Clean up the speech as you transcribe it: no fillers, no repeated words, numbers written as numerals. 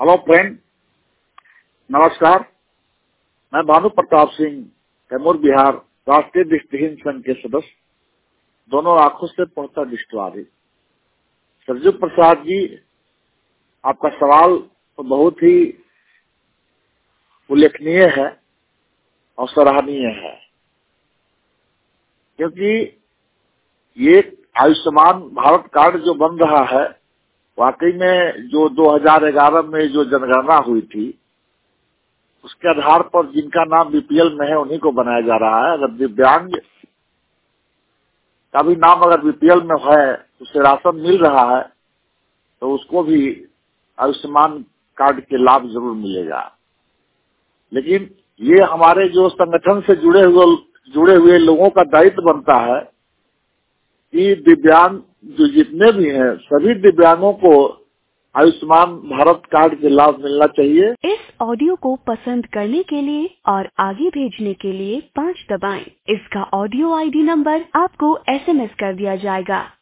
Hello friend, नमस्कार। मैं भानु प्रताप सिंह, कैमूर बिहार, राष्ट्रीय दृष्टिहीन संघ के सदस्य, दोनों आंखों से पढ़ता दृष्टिवादी। सरजू प्रसाद जी, आपका सवाल तो बहुत ही उल्लेखनीय है और सराहनीय है, क्योंकि ये आयुष्मान भारत कार्ड जो बन रहा है, वाकई में जो 2011 में जो जनगणना हुई थी, उसके आधार पर जिनका नाम बीपीएल में है उन्हीं को बनाया जा रहा है। अगर दिव्यांग का भी नाम अगर बीपीएल में है, उसे राशन मिल रहा है, तो उसको भी आयुष्मान कार्ड के लाभ जरूर मिलेगा। लेकिन ये हमारे जो संगठन से जुड़े हुए लोगों का दायित्व बनता है कि दिव्यांग जो जितने भी हैं, सभी दिव्यांगों को आयुष्मान भारत कार्ड के लाभ मिलना चाहिए। इस ऑडियो को पसंद करने के लिए और आगे भेजने के लिए 5 दबाएं। इसका ऑडियो आईडी नंबर आपको एसएमएस कर दिया जाएगा।